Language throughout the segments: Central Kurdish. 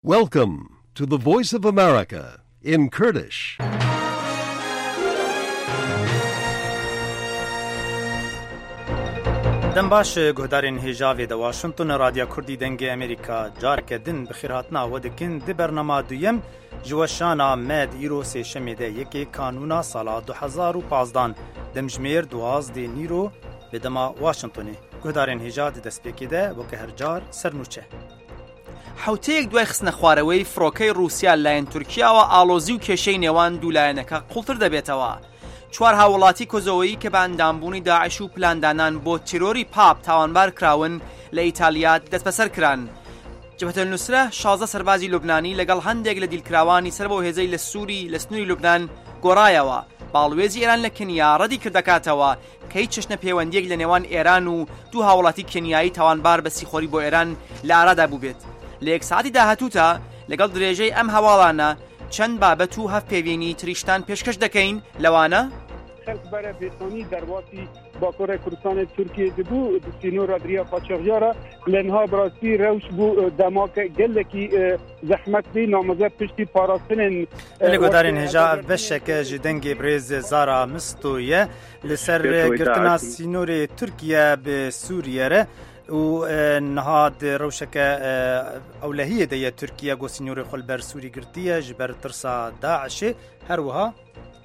Welcome to the Voice of America in Kurdish. دم باش گهدارین هجاوی دا واشنطن رادیو کردی دنگ امریکا جارک دن بخیراتنا ودکن دی برنامه دویم جوشانا مد ایرو سی شمیده یکی کانونا سالا 2015 دمجمیر دواز دی نیرو بدما واشنطنی گهدارین هجا دی دسپیکی ده وکه هر جار سرنوچه حوتەیەک دوای خستنە خوارەوەی فڕۆکەی رووسیا لایەن تورکیاوە ئاڵۆزی و کێشەی نێوان دوو لایەنەکە قوڵتر دەبێتەوە. چوار هاوڵاتی کۆزەوەیی کە بە ئەندامبوونی داعش و پلاندانان بۆ تیرۆری پاپ تاوانبار کراون لە ئیتالیا دەست بەسەر کران. جەبهەتە نوسرە 16 سەربازی لوبنانی لەگەڵ هەندێک لە دیلکراوانی سەر بۆ هێزەی لە سووری لە سنووری لوبنان گۆڕایەوە. باڵوێزی ئێران لە کنیا ڕەدی کردەکاتەوە کە هیچ چشنە پەیوەندیەک لە نێوان ئێران و دوو هاوڵاتی کنیایی تاوانبار بە سیخۆری بۆ ئێران لە ئارادا بووبێت. لە یەک ساعتی داهاتووتە لەگەڵ درێژەی ئەم هەواڵانە چەند بابەت و هەفپێوینی تریشتان پێشکەش دەکەین لەوانە خەلک بێتۆنی دەرواتی باکۆڕی کوردستانی تورکیە دەبوو سینۆ ڕادریا قاچاغیارە لەنها بڕاستی ڕەوش بوو دەماکە گەلێکی زەحمەت بی نامەزە پشتی پاراستنên لە گۆدارین هێژا بەشێکە ji dengê birêz Zara Mistoye li ser girtina sînorê Tirkiye bi Sûriye re û niha di rewşeke ewlehiyê de ye Tirkiye got sînorê xwe li ber Sûrî girtiye ji ber tirsa Daişê her wiha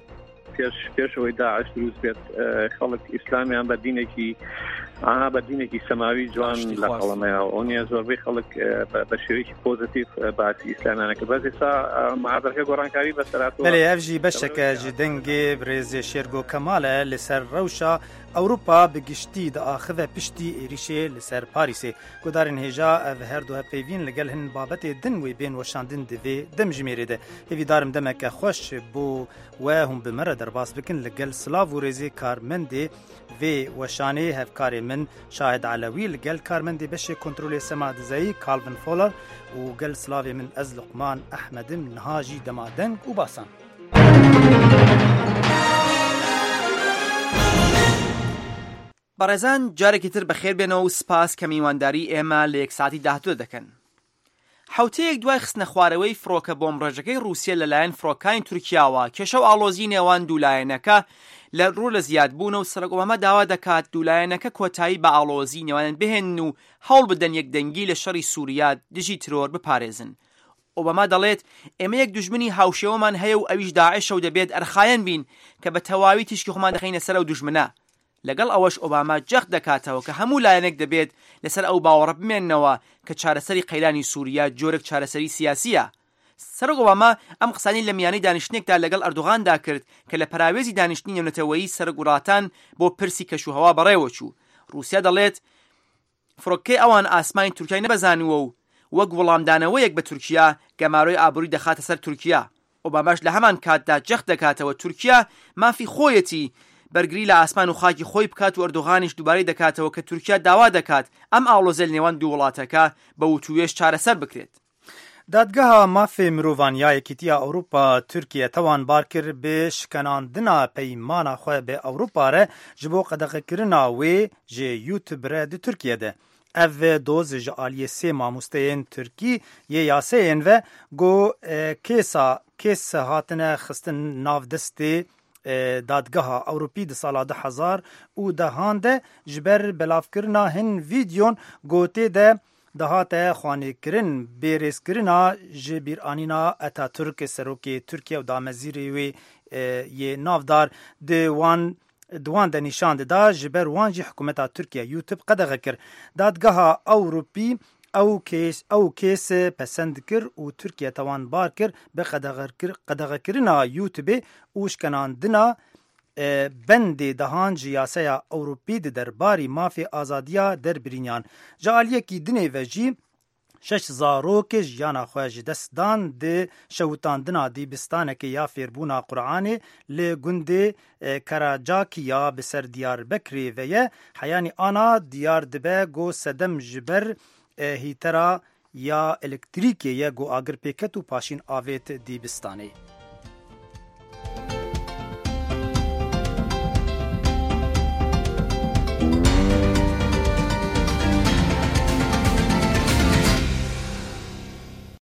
پێشەوەی داعش دروست بێت خەڵک ئیسلامیان بە دینێکی ئاها بە دینێکی سەماوی جوان لە قەڵەمەیە ئەوە زۆربەی خەڵک بە شێوەیەکی پۆزیتیڤ باسی ئیسلامیانەکە بەس ئێستا مەحاضەرەکە گۆڕانکاری بەسەرهاتووە بەڵێ ئەڤ jî بەشێکە ji dengê birêzê Şêrgo Kemal e li ser rewşa Ewropa bi giştî diaxive piştî êrişê li ser Parîsê. Gudarên hêja ev her du hevpeyvîn li gel hin babetê din wê bên weşandin divê demjimêrê de. Hêvî darim demeke xweş bû we hûn bi me re derbas bikin li gel silav û rêzê karmendê vê weşanê hevkarê min Şahid Alewî li gel karmendê beşê kontrolê sema dizayî Calvin Fowler û gel silavê min ez Luqman Ehmedim niha jî dema deng û basan. بەڕێزان جارێکی تر بەخێر بێنەوە و سپاس کە میوانداری ئێمە لە یەک ساعتی داهاتوو دەکەن. حوتەیەک دوای خستنە خوارەوەی فڕۆکە بۆمڕێژەکەی رووسیا لەلایەن فڕۆکانی تورکیاوە کێشە و ئاڵۆزی نێوان دوولایەنەکە لە ڕوو لە زیادبوونە و سەرۆک ئۆباما داوا دەکات دوولایەنەکە کۆتایی بە ئاڵۆزی نێوانن بهێن و هەوڵ بدەن یەکدەنگی لە شەڕی سووریا دژی ترۆر بپارێزن. ئۆباما دەڵێت ئێمە یەک دوژمنی هاوشێوەمان هەیە و ئەویش داعشە و دەبێت ئەرخایەن بین کە بە تەواوی تیشکی خۆمان دەخینە سەر ئەو دوژمنە. لەگەڵ ئەوەش ئۆباما جەخت دەکاتەوە کە هەموو لایەنێک دەبێت لەسەر ئەو باوەڕە بمێننەوە کە چارەسەری قەیرانی سووریا جۆرێک چارەسەری سیاسیە. سەرۆک ئۆباما ئەم قسانی لە میانەی دانیشتنێکدا لەگەڵ ئەردوغاندا کرد کە لە پەراوێزی دانیشتنی نێونەتەوەیی سەرۆک وڵاتان بۆ پرسی کەشوهەوا بەڕێوە چوو. رووسیا دەڵێت فڕۆکەی ئەوان ئاسمانی تورکیای نەبەزانوە و وەک وەڵامدانەوەیەک بە تورکیا گەماڕۆی ئابووری دەخاتە سەر تورکیا. ئۆباماش لە هەمان کاتدا جەخت دەکاتەوە تورکیا مافی خۆیەتی بەرگری لە ئاسمان و خاکی خۆی بکات و ئەردوغانیش دووبارەی دەکاتەوە کە تورکیا داوا دەکات ئەم ئاڵۆزە نێوان دوو وڵاتەکە بە وتوێش چارەسەر بکرێت. دادگەها مافê mirovan ya Yekîtiya Ewropa Tirkiye tewandbar kir bê şkenandina peymana xwe bi Ewropa re ji bo qedexekirina wê ji YouTube re di Tirkiyeyê. Ev doz ji aliyê sê mamosteyên Tirkî yê yaseyên ve got kês hatine xistin nav destê دادگاها ئەوروپی di sala 2010 de ji ber belavkirina hin vîdyon gotê de dihate xwanêkirin bêrêzkirina ji bîranîna Atatürk serokê Tirkiye û damezîrê wê yê navdar di wan de nîşan dida ji ber wan jî hikûmeta Tirkiye YouTube qedexe kir. Dadgeha Ewropî ew kês pesend kir û Tirkiye tewandbar kir bi qedexekirina YouTubeê û şkenandina bendê dehan ji yaseya Ewropî di derbarî mafê azadiya derbirînyan. Ji aliyekî dinê ve jî 6 zarokê jiyana xwe ji dest dan di şewitandina dîbistanekê ya fêrbûna Qur'anê li gundê Karacakiya bi ser Diyarbekirê ve ye heyanî ana diyar dibe got sedem ji ber hîtera ya elektrîkê ye got agirpêket û paşîn avêt dîbistanê.